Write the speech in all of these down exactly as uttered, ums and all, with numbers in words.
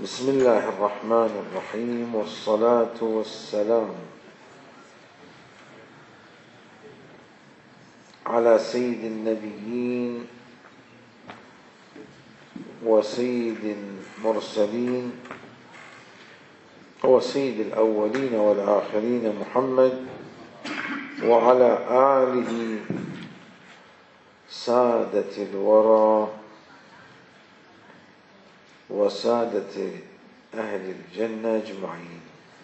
بسم الله الرحمن الرحيم، والصلاة والسلام على سيد النبيين وسيد المرسلين وسيد الأولين والآخرين محمد وعلى آله سادة الورى وسادة أهل الجنة أجمعين.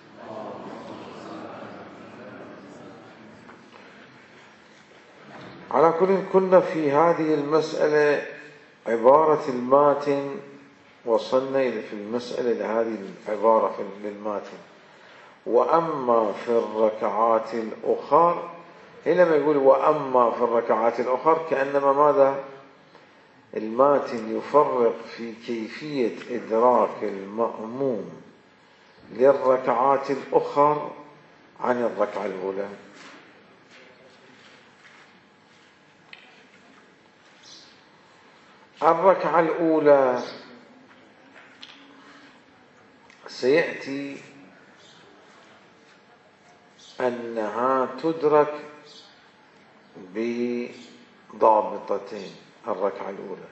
على كل كنا في هذه المسألة عبارة الماتن، وصلنا في المسألة لهذه العبارة في الماتن. وأما في الركعات الأخر، لما يقول وأما في الركعات الأخر كأنما ماذا؟ الماتن يفرق في كيفية إدراك المأموم للركعات الأخر عن الركعة الأولى. الركعة الأولى سيأتي أنها تدرك بضابطتين. الركعة الأولى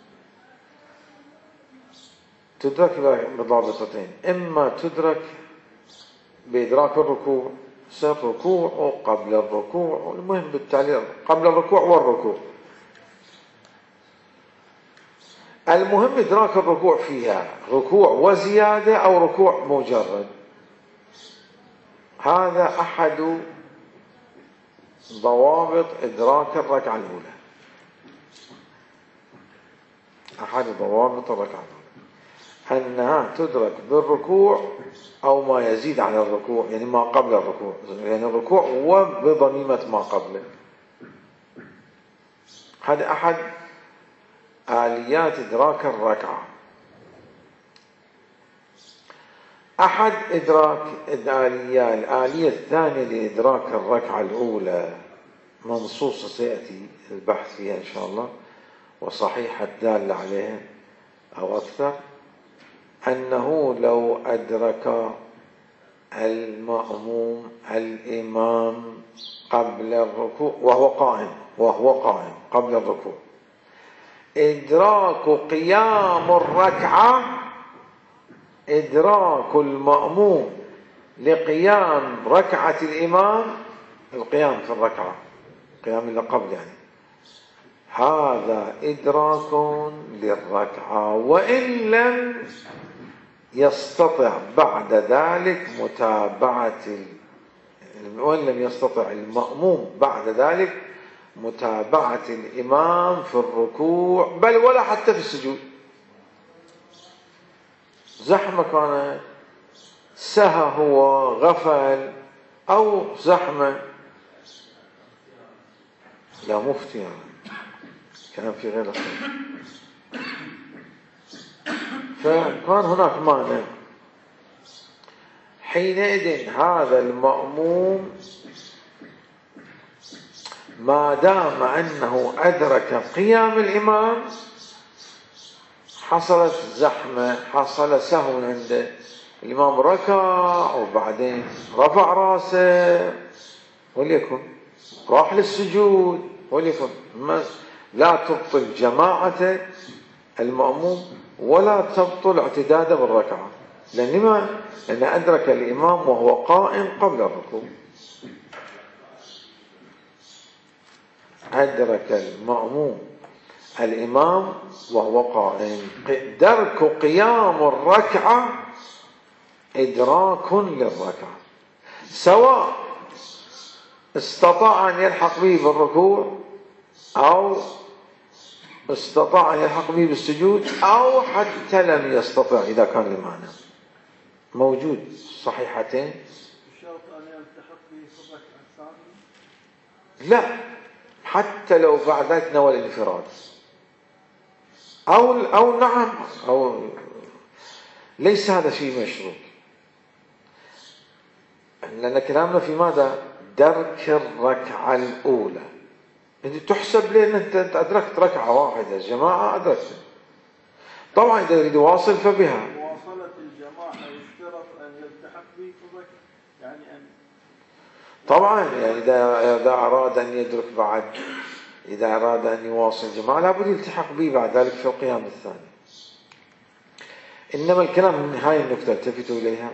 تدرك بضابطتين، إما تدرك بإدراك الركوع، سر ركوع وقبل الركوع، المهم بالتالي قبل الركوع والركوع، المهم إدراك الركوع فيها ركوع وزيادة أو ركوع مجرد. هذا أحد ضوابط إدراك الركعة الأولى، أحد ضوابط الركعة الأولى أنها تدرك بالركوع أو ما يزيد على الركوع، يعني ما قبل الركوع، يعني الركوع وبضميمة ما قبله. هذا أحد آليات إدراك الركعة. أحد إدراك الآلية الآلية الثانية لإدراك الركعة الأولى منصوصة سيأتي البحث فيها إن شاء الله، وصحيحة الدالة عليها أو أكثر، أنه لو أدرك المأموم الإمام قبل الركوع وهو قائم وهو قائم قبل الركوع، إدراك قيام الركعة، إدراك المأموم لقيام ركعة الإمام، القيام في الركعة، قيام اللي قبل، يعني هذا إدراك للركعة، وإن لم يستطع بعد ذلك متابعة وإن لم يستطع المأموم بعد ذلك متابعة الإمام في الركوع، بل ولا حتى في السجود. زحمة كانت، سهى هو، غفل، أو زحمة، لا مفتي يعني. كان في غير خير، فكان هناك مانع. حينئذ هذا المأموم ما دام أنه أدرك قيام الإمام، حصلت زحمة، حصل سهو عنده، الإمام ركع وبعدين رفع راسه وليكن راح للسجود وليكن، لا تبطل جماعة المأموم ولا تبطل اعتداده بالركعة، لأن ما لأن أدرك الإمام وهو قائم قبل الركوع. أدرك المأموم الإمام وهو قائم، درك قيام الركعة إدراك للركعة، سواء استطاع أن يلحق به بالركوع أو استطاع أن يلحق به بالسجود، أو حتى لم يستطع إذا كان لمعنى موجود صحيحتين. الشرط أن يلتحق به في الركعة الثانية؟ لا، حتى لو بعد ذلك نوى الانفراد أو أو نعم أو ليس هذا شيء مشروط، لأن كلامنا في ماذا؟ درك الركعة الأولى. أنت تحسب لأن أنت أدركت ركعة واحدة، جماعة أدركت. طبعا إذا يريد يواصل فبها. مواصلة به فضلك يعني أن طبعا يعني إذا إذا أراد أن يدرك بعد، إذا أراد أن يواصل الجماعة لابد يلتحق به بعد ذلك في القيام الثاني. إنما الكلام من هاي النقطة التفتوا إليها،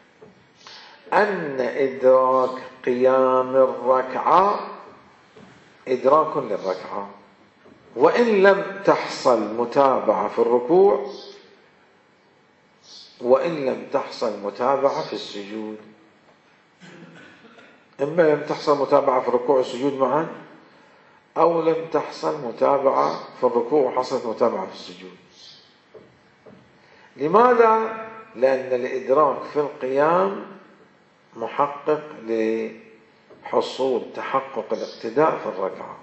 أن إدراك قيام الركعة إدراك للركعة، وإن لم تحصل متابعة في الركوع، وإن لم تحصل متابعة في السجود. إما لم تحصل متابعة في الركوع والسجود معا، أو لم تحصل متابعة في الركوع وحصلت متابعة في السجود. لماذا؟ لأن الإدراك في القيام محقق لحصول تحقق الاقتداء في الركعة.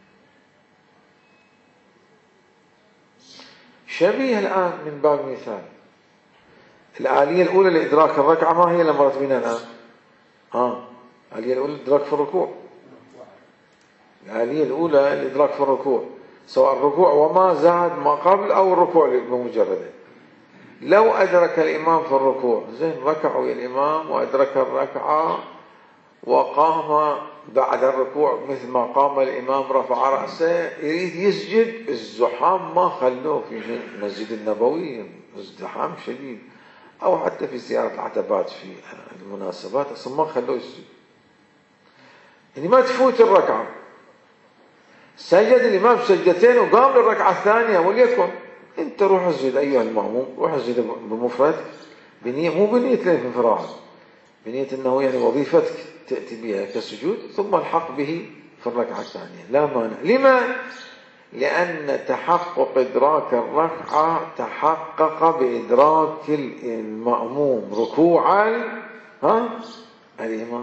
شبيه الآن من باب مثال، الآلية الأولى لإدراك الركعة ما هي اللي مرت بنا الآن؟ آه الآلية الأولى الإدراك في الركوع. الآلية الأولى الإدراك في الركوع، سواء الركوع وما زاد ما قبل أو الركوع بمجرده. لو أدرك الإمام في الركوع، زين ركع ويا الإمام وأدرك الركعة وقام بعد الركوع مثل ما قام الإمام رفع رأسه، يريد يسجد، الزحام ما خلوه في المسجد النبوي، ازدحام شديد، أو حتى في زيارة العتبات في المناسبات أصلا ما خلوه يسجد. يعني ما تفوت الركعة، سجد الإمام سجدتين وقام للركعة الثانية، وليكن أنت روح اسجد أيها المأموم، روح اسجد بمفرد بنية، مو بنية الانفراد، بنية أنه يعني وظيفتك تأتي بها كسجود، ثم الحق به في الركعة الثانية لا مانع. لما؟ لأن تحقق إدراك الركعة تحقق بإدراك المأموم ركوعا ها الإمام.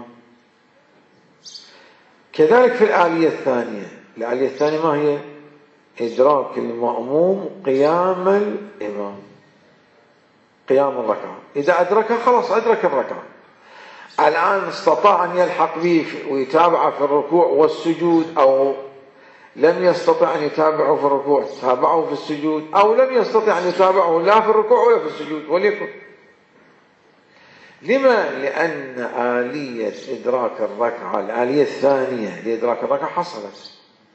كذلك في الآلية الثانية، الآلية الثانية ما هي؟ إدراك المأموم قيام الإمام، قيام الركعة. إذا أدركها خلاص أدرك الركعة. الآن استطاع أن يلحق به ويتابع في الركوع والسجود، أو لم يستطع أن يتابعه في الركوع تابعه في السجود، أو لم يستطع أن يتابعه لا في الركوع ولا في السجود، وليكن. لما؟ لأن آلية إدراك الركعة، الآلية الثانية لإدراك الركعة حصلت.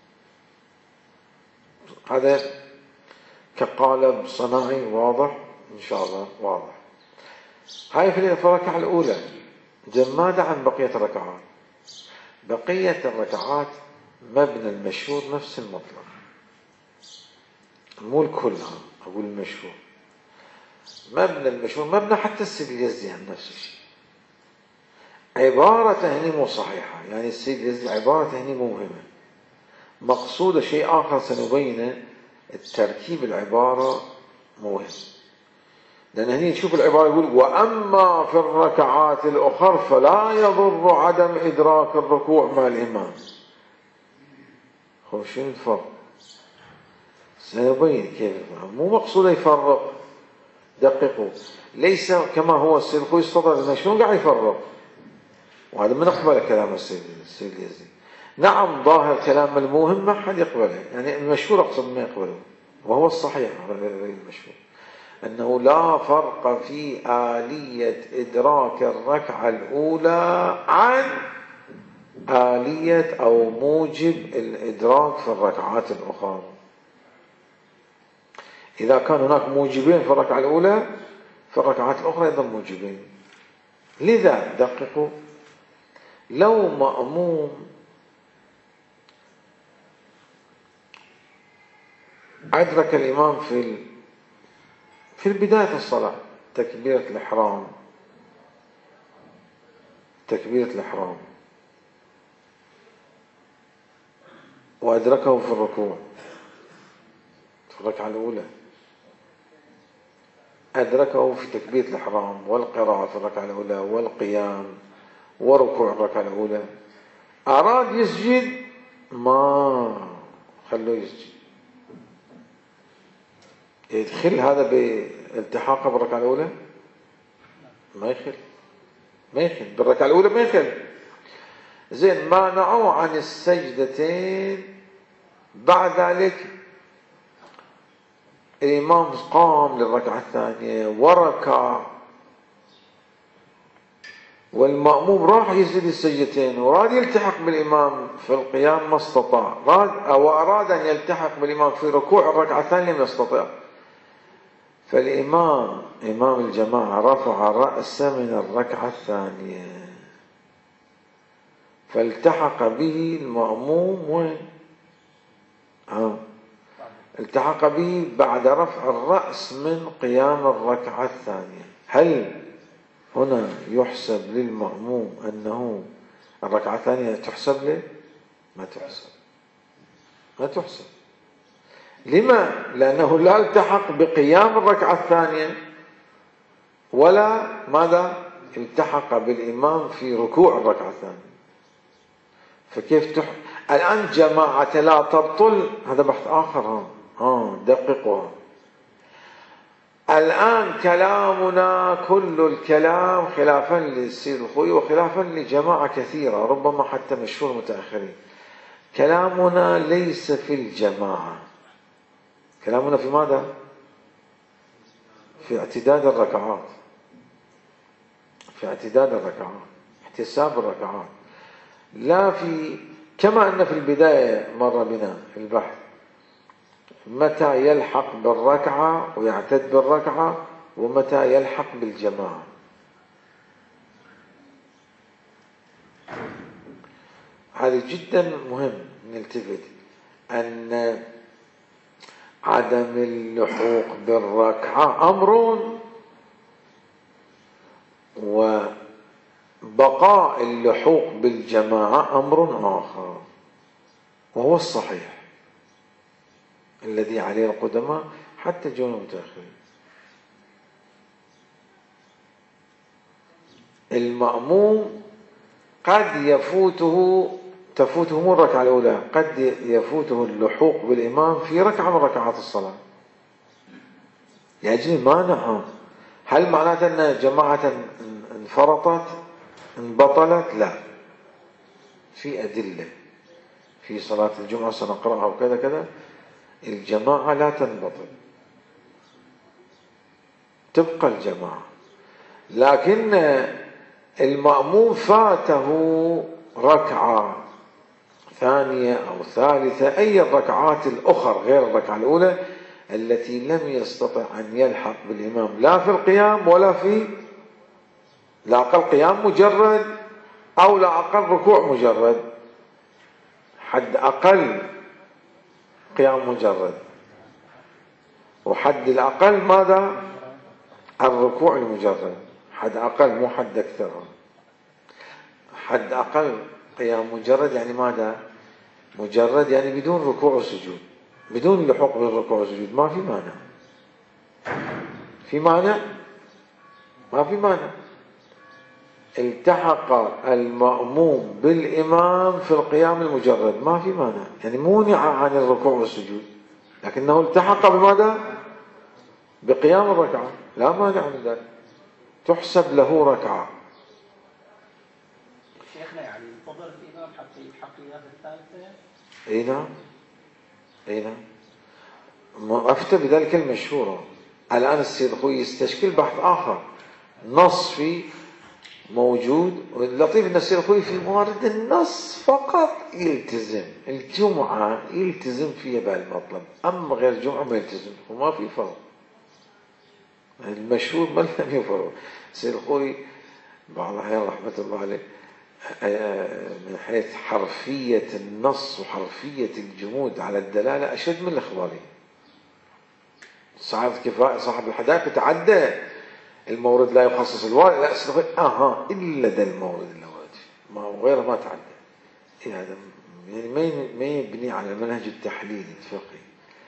هذا كقالب صناعي واضح إن شاء الله، واضح. هاي في الركعة الأولى. ماذا عن بقية الركعات؟ بقية الركعات مبنى المشهور نفس المطلق، مو الكل، أقول المشهور. مبنى المشهور مبنى حتى السيد اليزدي عن نفس الشيء. عبارة هني مو صحيحة، يعني السيد اليزدي عبارة هني مو مهمة، مقصود شيء آخر سنبينه. التركيب العبارة مهم، لأن هني نشوف العبارة يقول وأما في الركعات الأخر فلا يضر عدم إدراك الركوع مع الإمام. هو شنو الفرق؟ سنبين كيف الفرق. مو مقصود يفرق، دققوا، ليس كما هو السيد الخوي استطرد شنو قاعد يفرق، وهذا من أقبل كلام السيد السيد اليزدي. نعم ظاهر كلام المهم ما حد يقبله، يعني المشهور أقصد ما يقبله، وهو الصحيح المشهور أنه لا فرق في آلية إدراك الركعة الأولى عن آلية أو موجب الإدراك في الركعات الأخرى. إذا كان هناك موجبين في الركعة الأولى في الركعات الأخرى أيضا موجبين. لذا دققوا، لو مأموم أدرك الإمام في في بداية الصلاة تكبيرة الإحرام، تكبيرة الإحرام، وأدركه في الركوع في الركعة الأولى، أدركه في تكبيرة الإحرام والقراءة في الركعة الأولى والقيام وركوع الركعة الأولى، أراد يسجد ما خلوه يسجد، يدخل هذا بالتحاقه بالركعة الأولى؟ ما يخل، ما يخل بالركعة الأولى، ما يخل. زين مانعوه عن السجدتين، بعد ذلك الإمام قام للركعة الثانية وركع، والمأموم راح يسجد السجدتين وراد يلتحق بالإمام في القيام ما استطاع، راد أو أراد أن يلتحق بالإمام في ركوع الركعة الثانية لم يستطع، فالإمام إمام الجماعة رفع رأسه من الركعة الثانية فالتحق به المأموم وين؟ آه. التحق به بعد رفع الرأس من قيام الركعة الثانية. هل هنا يحسب للمأموم أنه الركعة الثانية تحسب له؟ ما تحسب، ما تحسب. لما؟ لأنه لا التحق بقيام الركعة الثانية ولا ماذا؟ التحق بالإمام في ركوع الركعة الثانية. فكيف تح... الآن جماعة لا تبطل، هذا بحث آخر. ها آه دققوا. الآن كلامنا كل الكلام خلافا للسيد الخوي وخلافا لجماعة كثيرة ربما حتى مشهور متأخرين. كلامنا ليس في الجماعة، كلامنا في ماذا؟ في اعتداد الركعات، في اعتداد الركعات، احتساب الركعات، لا في كما أن في البداية مر بنا في البحث متى يلحق بالركعة ويعتد بالركعة ومتى يلحق بالجماعة. هذا جدا مهم نلتفت أن عدم اللحوق بالركعة أمر وبقاء اللحوق بالجماعة أمر آخر، وهو الصحيح الذي عليه القدماء حتى جون المتأخرين. المأموم قد يفوته تفوته مو الركعة الأولى، قد يفوته اللحوق بالإمام في ركعة من ركعات الصلاة لأجل مانع. هل معناته أن جماعة انفرطت انبطلت؟ لا، في أدلة في صلاة الجمعة سنقرأها وكذا كذا. الجماعة لا تنبطل، تبقى الجماعة، لكن المأموم فاته ركعة ثانية أو ثالثة، أي الركعات الأخرى غير الركعة الأولى التي لم يستطع أن يلحق بالإمام لا في القيام ولا في لا أقل قيام مجرد أو لا أقل ركوع مجرد. حد أقل قيام مجرد، وحد الأقل ماذا؟ الركوع المجرد. حد أقل مو حد أكثر. حد أقل قيام مجرد يعني ماذا؟ مجرد يعني بدون ركوع وسجود، بدون لحوق بالركوع والسجود. ما في مانع، في مانع؟ ما في مانع. التحق المأموم بالإمام في القيام المجرد ما في مانع، يعني مونع عن الركوع والسجود، لكنه التحق بماذا؟ بقيام الركعة، لا مانع من ذلك، تحسب له ركعة. شيخنا يعني ينتظر الإمام حتى يلحق إياه الثالثة؟ اي نعم، اي نعم، أفتى بذلك المشهورة. الآن السيد خوي يستشكل بحث آخر نص في موجود، واللطيف أن السيد خوي في موارد النص فقط يلتزم، الجمعة يلتزم فيها بهالمطلب، أما غير الجمعة ما يلتزم، وما في فرق. المشهور ما لم يفرق. السيد خوي بعض الأحيان رحمة الله عليه من حيث حرفية النص وحرفية الجمود على الدلالة أشد من الإخباري. صاحب الكفاية صاحب الحدائق يتعدى المورد لا يخصص الوارد، لا استغفر اها الا ده المورد اللي ورد ما وغيره ما تعدى. إيه هذا يعني ما يبني على المنهج التحليلي الفقهي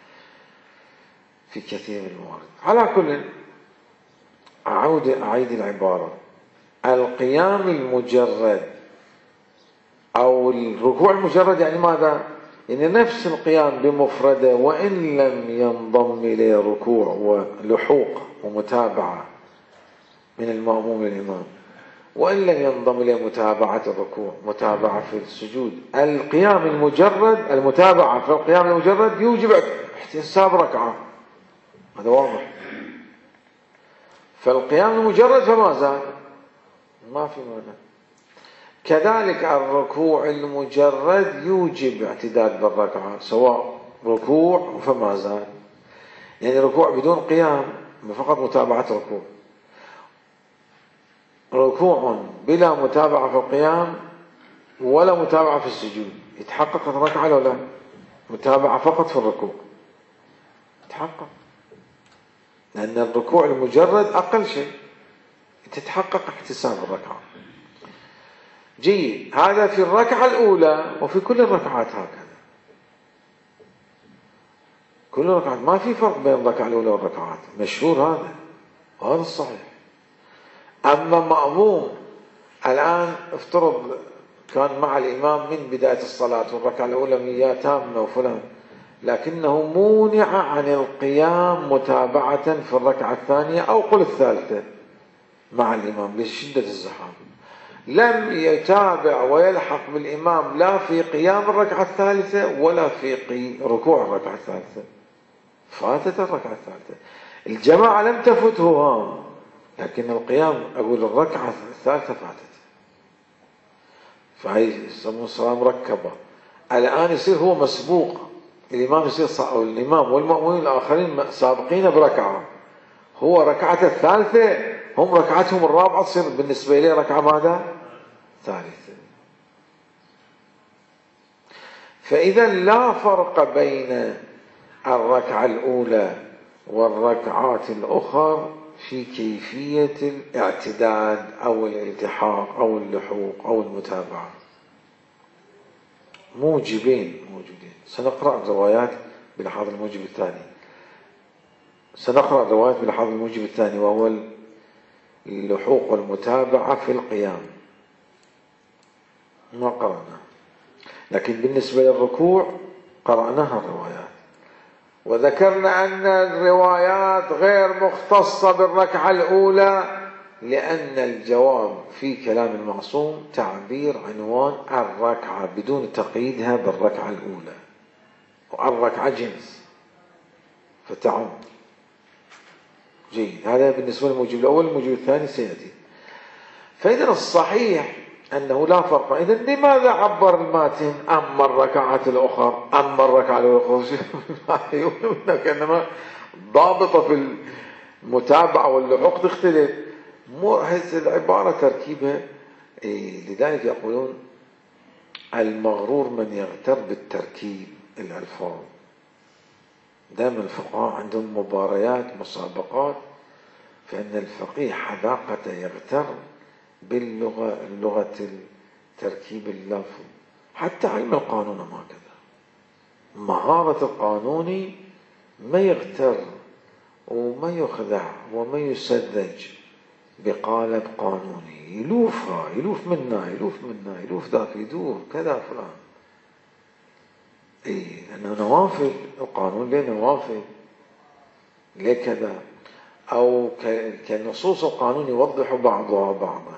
في كثير من الموارد. على كل أعود أعيد العبارة، القيام المجرد أو الركوع المجرد يعني ماذا؟ يعني نفس القيام بمفردة وإن لم ينضم إليه ركوع ولحوق ومتابعة من المأموم للإمام، وإن لم ينضم إليه متابعة الركوع متابعة في السجود، القيام المجرد المتابعة في القيام المجرد يوجب احتساب ركعة، هذا واضح. فالقيام المجرد فما زال ما في مانع. كذلك الركوع المجرد يوجب اعتداد بالركعة، سواء ركوع فما زال، يعني ركوع بدون قيام فقط متابعة ركوع، ركوع بلا متابعة في القيام ولا متابعة في السجود، يتحقق الركعة لو لا؟ متابعة فقط في الركوع يتحقق، لأن الركوع المجرد أقل شيء تتحقق احتساب الركعة. جيد، هذا في الركعة الأولى، وفي كل الركعات هكذا، كل الركعات ما في فرق بين الركعة الأولى والركعات، مشهور هذا وهذا الصحيح. أما مأموم الآن افترض كان مع الإمام من بداية الصلاة والركعة الأولى مياه تامة وفلان، لكنه مونع عن القيام متابعة في الركعة الثانية أو قل الثالثة مع الإمام لشدة الزحام، لم يتابع ويلحق بالإمام لا في قيام الركعة الثالثة ولا في ركوع الركعة الثالثة، فاتت الركعة الثالثة. الجماعة لم تفته ها، لكن القيام أقول الركعة الثالثة فاتت، فهي يسمون صلاة مركبة. الآن يصير هو مسبوق، الإمام يصير أو الإمام والمأمومين الآخرين سابقين بركعة، هو ركعة الثالثة هم ركعتهم الرابعة تصير بالنسبة إليه ركعة ماذا؟ ثالثة. فإذا لا فرق بين الركعة الأولى والركعات الأخرى في كيفية الاعتداد أو الالتحاق أو اللحوق أو المتابعة، موجبين موجودين. سنقرأ الروايات بلحاظ الموجب الثاني، سنقرأ الروايات بلحاظ الموجب الثاني وهو اللحوق والمتابعة في القيام، ما قرأنا، لكن بالنسبة للركوع قرأناها الروايات، وذكرنا أن الروايات غير مختصة بالركعة الأولى، لأن الجواب في كلام المعصوم تعبير عنوان الركعة بدون تقييدها بالركعة الأولى، والركعة جنس فتعم. جيد، هذا بالنسبة للموجب الأول. الموجب الثاني سيأتي. فإذا الصحيح أنه لا فرق. إذا لماذا عبر الماتن أما الركعات الأخرى أما الركعة الأخرى؟ كأنما ضابطة في المتابعة واللحوق تختلف، مو هذه العبارة تركيبها. إيه، لذلك يقولون المغرور من يغتر بالتركيب الألفاظ. دائما الفقهاء عندهم مباريات مسابقات، فإن الفقيه حذاقة يغتر باللغة اللغة تركيب اللفظ. حتى علم القانون ما كذا، مهارة القانوني ما يغتر وما يخدع وما يسذج بقالب قانوني، يلوفها يلوف منا يلوف منا يلوف ذاك يدور كذا فلان. اي لأنه نوافذ القانون ليه نوافذ ليه كذا، أو كنصوص القانون يوضح بعضها بعضا.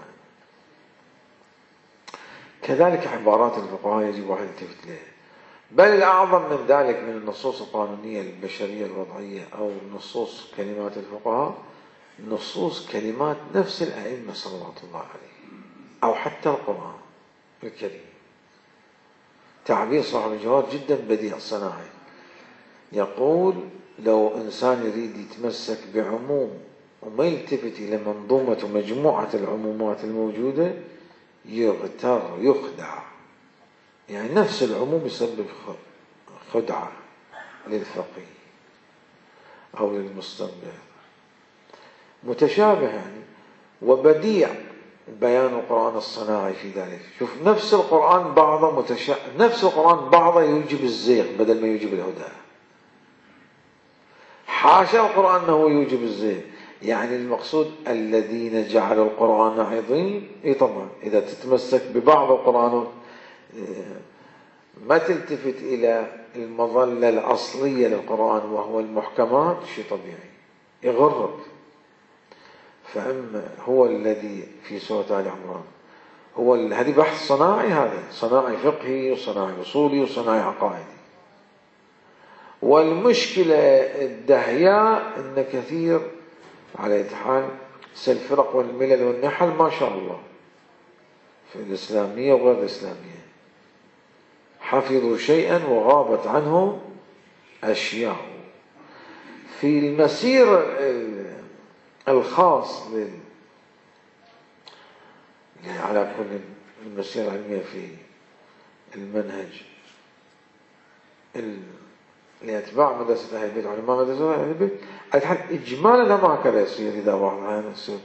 كذلك عبارات الفقهاء يجب واحد يلتفت لها. بل الأعظم من ذلك من النصوص القانونية البشرية الوضعية أو نصوص كلمات الفقهاء، نصوص كلمات نفس الأئمة صلوات الله عليه، أو حتى القرآن الكريم. تعبير صاحب الجوهر جدا بديع صناعي، يقول لو إنسان يريد يتمسك بعموم وما يلتفت إلى منظومة ومجموعة العمومات الموجودة يغتر يخدع، يعني نفس العموم يسبب خدعة للفقيه أو للمستنبط، متشابه يعني وبديع بيان القرآن الصناعي في ذلك. شوف نفس القرآن بعضه متشابه، نفس القرآن بعضه يوجب الزيغ بدل ما يوجب الهدى. حاشا القرآن أنه يوجب الزيغ، يعني المقصود الذين جعلوا القرآن عظيم. إيه طبعا إذا تتمسك ببعض القرآن ما تلتفت إلى المظلة الأصلية للقرآن وهو المحكمات، شيء طبيعي يغرك. فأما هو الذي في سورة آل عمران هو هذه بحث صناعي، هذا صناعي فقهي وصناعي أصولي وصناعي عقائدي. والمشكلة الدهياء أن كثير على إتحال الفرق والملل والنحل ما شاء الله في الإسلامية وغير الإسلامية، حفظوا شيئا وغابت عنه أشياء. في المسير الخاص لل... على كل المسيرة العلمية في المنهج لأتباع مدرسة أهل البيت وعلماء مدرسة أهل البيت، إجمالا ما هكذا يصير إذا بعض الأحيان يصير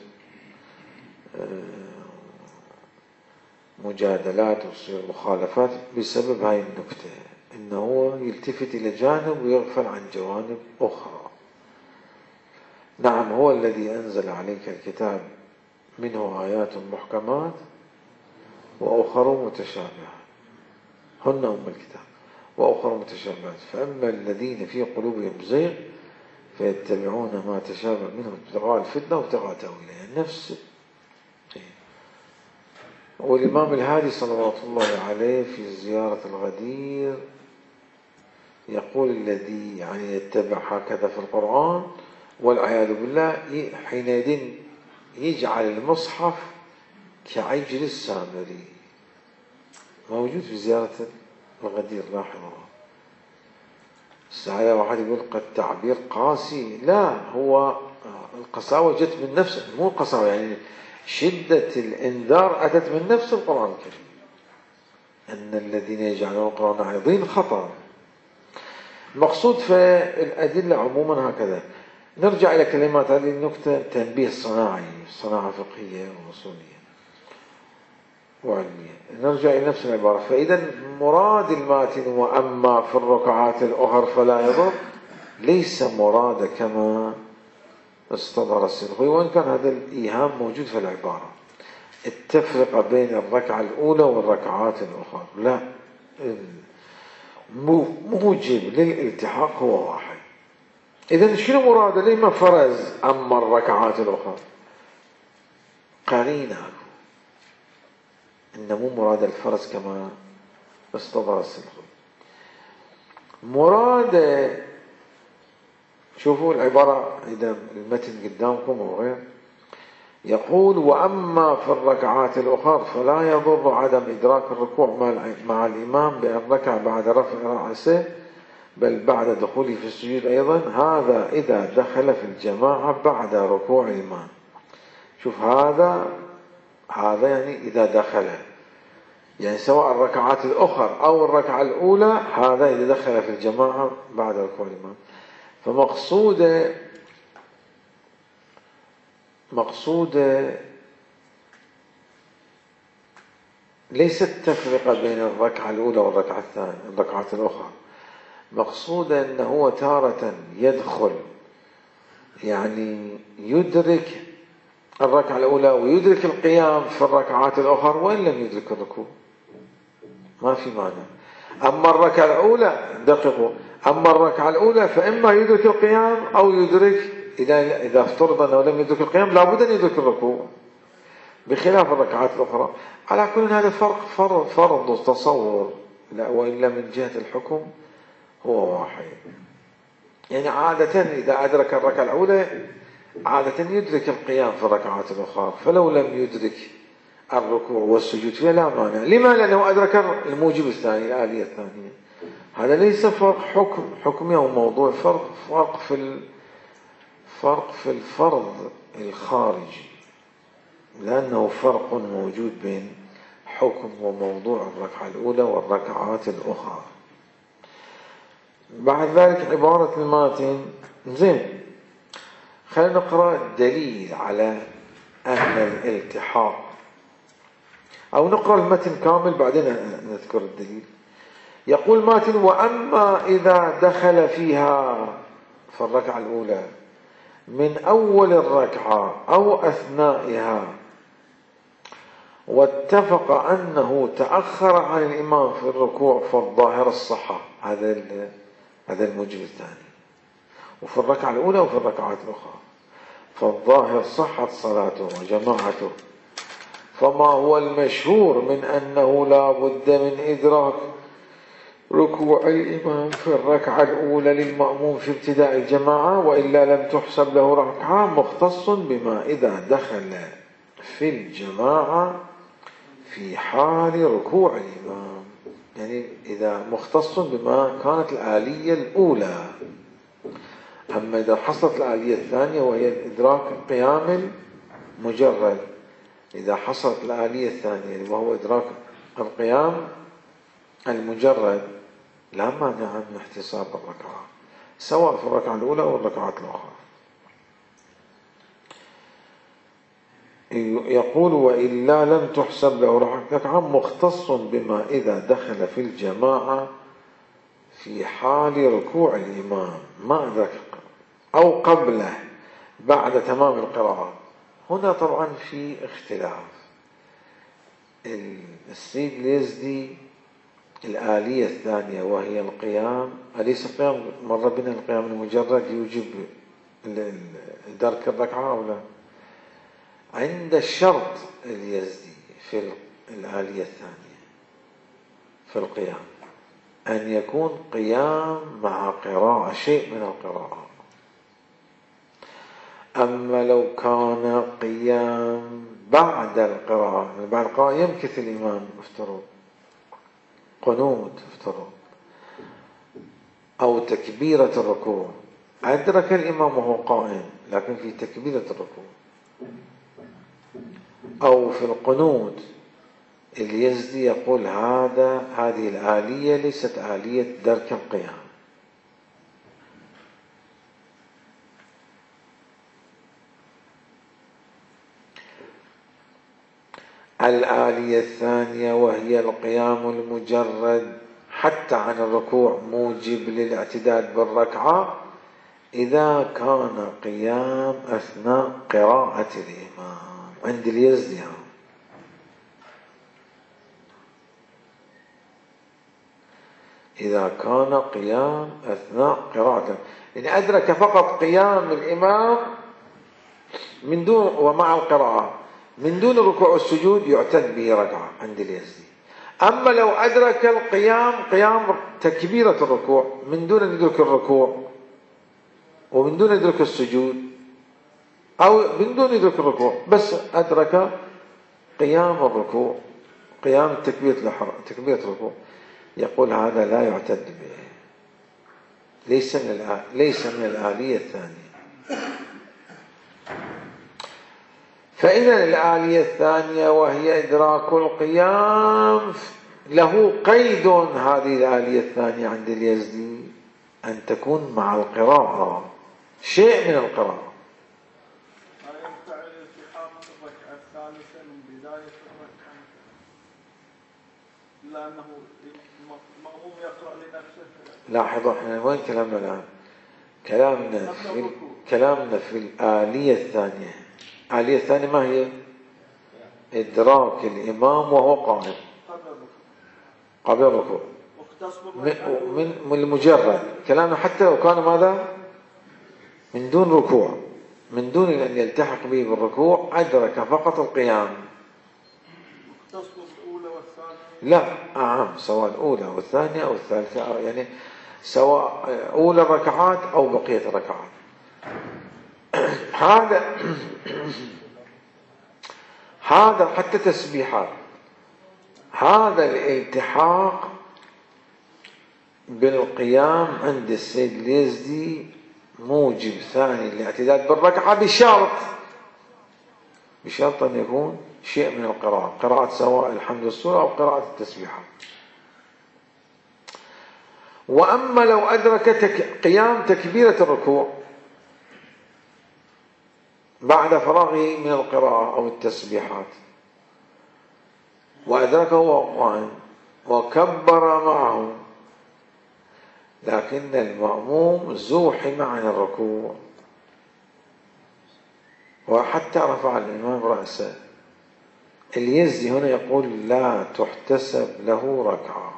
مجادلات ويصير مخالفات بسبب هاي النكتة، إنه هو يلتفت إلى جانب ويغفل عن جوانب أخرى. نعم، هو الذي أنزل عليك الكتاب منه آيات محكمات وأخر متشابهات، هن أم الكتاب وأخر متشابهات، فأما الذين في قلوبهم زيغ فيتبعون ما تشابه منه ابتغاء الفتنة وابتغاء تأويله. نفس. والإمام الهادي صلوات الله عليه في زيارة الغدير يقول الذي يعني يتبع هكذا في القرآن والعياذ بالله حينئذ يجعل المصحف كعجل السامري. موجود في زيارة الغدير، لاحظوا. الساعة واحد يقول قد تعبير قاسي، لا، هو القساوة جت من نفسه، مو القساوة يعني شدة الإنذار أتت من نفس القرآن الكريم، أن الذين يجعلون القرآن عرضين خطأ. المقصود في الأدلة عموما هكذا. نرجع إلى كلمات هذه النكتة: تنبيه صناعي، صناعة فقهية وأصولية وعلمية. نرجع إلى نفس العبارة. فإذا مراد الماتن وأما في الركعات الأخر فلا يضر ليس مراد كما استظهر السلخي، وإن كان هذا الإيهام موجود في العبارة، التفرقة بين الركعة الأولى والركعات الأخرى. لا، موجب للالتحاق هو واحد. إذن شنو مراده؟ لما فرز أما الركعات الأخرى؟ قرينة إنه مو مراد الفرز كما استظهر السلخي. مراد، شوفوا العبارة إذا المتن قدامكم وغير، يقول: وأما في الركعات الأخرى فلا يضر عدم إدراك الركوع مع الإمام بأن ركع بعد رفع رأسه بل بعد دخوله في السجود أيضا، هذا إذا دخل في الجماعة بعد ركوع الإمام. شوف، هذا هذا يعني إذا دخل، يعني سواء الركعات الأخرى أو الركعة الأولى، هذا إذا دخل في الجماعة بعد ركوع الإمام. فمقصود مقصود ليست تفرقة بين الركعة الأولى والركعة الثانية الركعات الأخرى، مقصود أنه هو تارة يدخل يعني يدرك الركعة الأولى ويدرك القيام في الركعات الأخرى وإن لم يدرك الركوع، ما في مانع. أما الركعة الأولى دققوا، أما الركعة الأولى فإما يدرك القيام أو يدرك، إذا إذا افترض أنه لم يدرك القيام لابد أن يدرك الركوع، بخلاف الركعات الأخرى. على كل هذا فرق فرض فرض تصور، لا وإلا من جهة الحكم هو واحد. يعني عادة إذا أدرك الركعة الأولى عادة يدرك القيام في الركعات الأخرى، فلو لم يدرك الركوع والسجود فيها لا مانع. لما؟ لأنه أدرك الموجب الثاني، الآلية الثانية. هذا ليس فرق حكم حكمي أو موضوع، فرق فرق في ال... فرق في الفرض الخارجي، لأنه فرق موجود بين حكم وموضوع الركعة الأولى والركعات الأخرى. بعد ذلك عبارة الماتن. زين، خلينا نقرأ الدليل على أهل الالتحاق، أو نقرأ المتن كامل بعدين نذكر الدليل. يقول ماتن: وأما إذا دخل فيها في الركعة الأولى من أول الركعة أو أثنائها واتفق أنه تأخر عن الإمام في الركوع فالظاهر الصحة، هذا هذا الموجب الثاني، وفي الركعة الأولى وفي الركعات الأخرى، فالظاهر صحة صلاته وجماعته. فما هو المشهور من أنه لا بد من إدراك ركوع الإمام في الركعة الأولى للمأموم في ابتداء الجماعة، وإلا لم تحسب له ركعة، مختص بما إذا دخل في الجماعة في حال ركوع الإمام، يعني إذا مختص بما كانت الآلية الأولى. أما إذا حصلت الآلية الثانية وهي إدراك القيام المجرد، إذا حصلت الآلية الثانية وهو إدراك القيام المجرد، لا مانع من احتساب الركعة سواء في الركعة الأولى أو الركعات الأخرى. يقول: وإلا لم تحسب له ركعة، مختص بما إذا دخل في الجماعة في حال ركوع الإمام ما أدرك أو قبله بعد تمام القراءة. هنا طبعا في اختلاف. السيد اليزدي الآلية الثانية وهي القيام، أليس القيام مر بنا القيام المجرد يوجب درك الركعة أو لا؟ عند الشرط اليزدي في الآلية الثانية في القيام أن يكون قيام مع قراءة، شيء من القراءة. أما لو كان قيام بعد القراءة، بعد القراءة يمكث الإمام افترض قنوت افترض أو تكبيرة الركوع، أدرك الإمام وهو قائم لكن في تكبيرة الركوع أو في القنوت، اليزدي يقول هذا هذه الآلية ليست آلية درك القيام. الآلية الثانية وهي القيام المجرد حتى عن الركوع موجب للاعتداد بالركعة إذا كان قيام أثناء قراءة الإمام عند اليزدي. إذا كان قيام أثناء قراءته، إن أدرك فقط قيام الإمام من دون ومع القراءة من دون الركوع والسجود يعتد به ركعة عند اليزدي. أما لو أدرك القيام قيام تكبيرة الركوع من دون أن يدرك الركوع ومن دون أن يدرك السجود أو من دون أن يدرك الركوع، بس أدرك قيام الركوع قيام تكبيرة الركوع، يقول هذا لا يعتد به، ليس من ليس من الآلية الثانية. فإذا الآلية الثانية وهي إدراك القيام له قيد، هذه الآلية الثانية عند اليزدي أن تكون مع القراءة، شيء من القراءة. لا ينفع الالتحاق الركعة الثالثة من بداية الركعة لأنه المأموم يقرأ لنفسه. لاحظوا احنا وين كلامنا الآن؟ كلامنا في كلامنا في الآلية الثانية. الآلية الثانية ما هي؟ إدراك الإمام وهو قائم قبل الركوع من من المجرد كلامنا، حتى لو كان ماذا؟ من دون ركوع، من دون أن يلتحق به بالركوع، أدرك فقط القيام. مختص بالأولى والثانية؟ لا، أعم، سواء الأولى والثانية أو الثالثة، يعني سواء أولى الركعات أو بقية الركعات. هذا هذا حتى تسبيحات، هذا الالتحاق بالقيام عند السيد اليزدي موجب ثاني للاعتداد بالركعة بشرط بشرط أن يكون شيء من القراءة، قراءة سواء الحمد والسورة أو قراءة التسبيحات. وأما لو أدرك تك... قيام تكبيرة الركوع بعد فراغه من القراءة أو التسبيحات وأدركه وهو قائم وكبر معه، لكن المأموم زوحم عن الركوع وحتى رفع الإمام رأسه، اليزدي هنا يقول لا تحتسب له ركعة.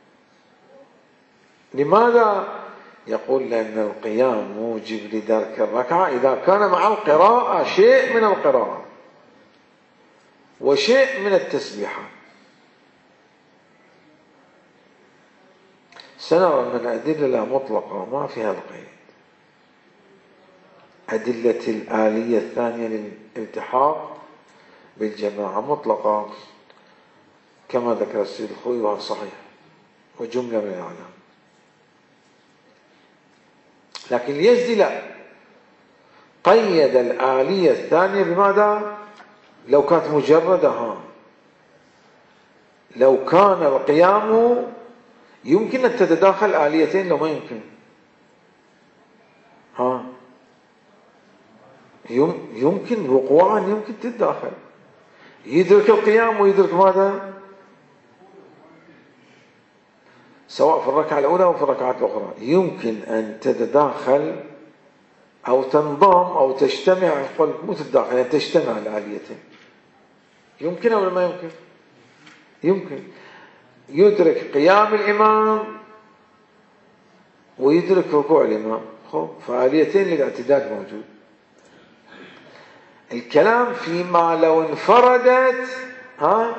لماذا؟ يقول لأن القيام موجب لدرك الركعة إذا كان مع القراءة شيء من القراءة وشيء من التسبيحات. سنرى أن الأدلة لا مطلقة ما فيها القيد. أدلة الآلية الثانية للالتحاق بالجماعة مطلقة، كما ذكر السيد الخوي وهو صحيح وجملة من الأعلام. لكن اليزدي لا، قيد الآلية الثانية بماذا؟ لو كانت مجردة، ها لو كان القيام يمكن أن تتداخل آليتين، لو ما يمكن، ها يمكن وقوعا، يمكن تتداخل، يدرك القيام ويدرك ماذا؟ سواء في الركعة الأولى أو في الركعات الأخرى، يمكن أن تتداخل أو تنضم أو تجتمع، قل مو تتداخل يعني تجتمع الآليتين. يمكن أو ما يمكن؟ يمكن يدرك قيام الإمام ويدرك ركوع الإمام، خب فآليتين للاعتداد موجود. الكلام فيما لو انفردت ها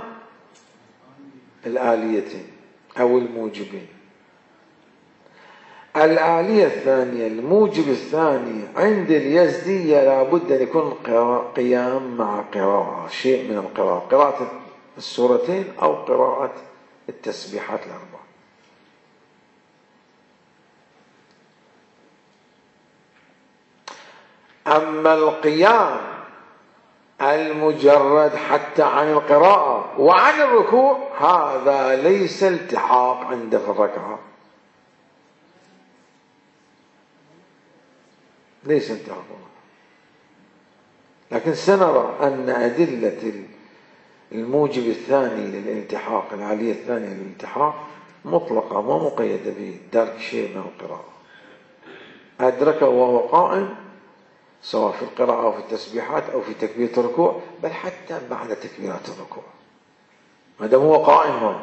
الآليتين أو الموجبين. الآلية الثانية الموجب الثاني عند اليزدية لابد أن يكون قيام مع قراءة، شيء من القراءة، قراءة السورتين أو قراءة التسبيحات الأربعة. أما القيام المجرد حتى عن القراءة وعن الركوع هذا ليس التحاق عنده في الركعة، ليس التحاق. لكن سنرى أن أدلة الموجب الثاني للالتحاق، العالية الثانية للالتحاق مطلقة ما مقيدة بدرك شيء من القراءة. أدركه وهو قائم سواء في القراءة أو في التسبيحات أو في تكبيرة الركوع، بل حتى بعد تكبيرات الركوع ما دام هو قائم، هو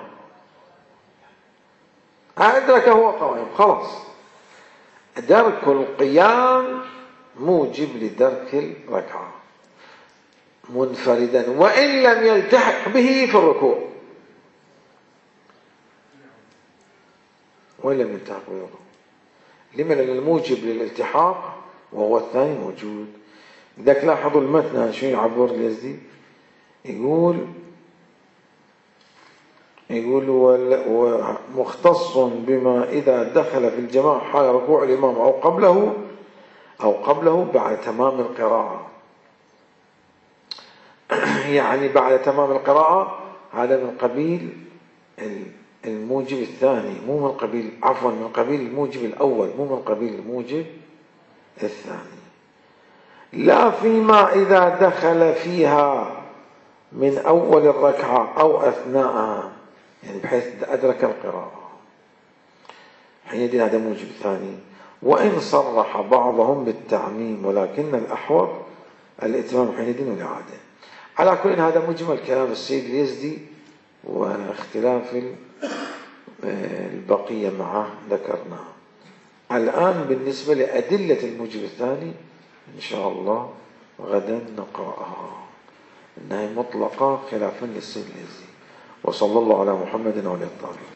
أدركه وهو قائم خلاص. درك القيام موجب لدرك الركعة منفردا وإن لم يلتحق به في الركوع، وإن لم يلتحق به في الركوع. لما؟ لأن الموجب للالتحاق وهو الثاني موجود. إذا لاحظوا المتن شو يعبر اليزدي، يقول يقول ومختص بما إذا دخل في الجماعة حال ركوع الإمام أو قبله أو قبله بعد تمام القراءة. يعني بعد تمام القراءة، هذا من قبيل الموجب الثاني، مو من قبيل عفوا من قبيل الموجب الأول، مو من قبيل الموجب الثاني. لا فيما إذا دخل فيها من أول الركعة أو أثناءها، يعني بحيث أدرك القراءة، حينئذ هذا موجب ثاني. وإن صرح بعضهم بالتعميم ولكن الأحوط الإتمام حينئذ والإعادة. على كل هذا مجمل كلام السيد اليزدي واختلاف البقية معه ذكرناه. الآن بالنسبة لأدلة الموجب الثاني إن شاء الله غدا نقرأها، إنها مطلقة خلافا للسيد اليزدي. وصلى الله على محمد وعلى آله.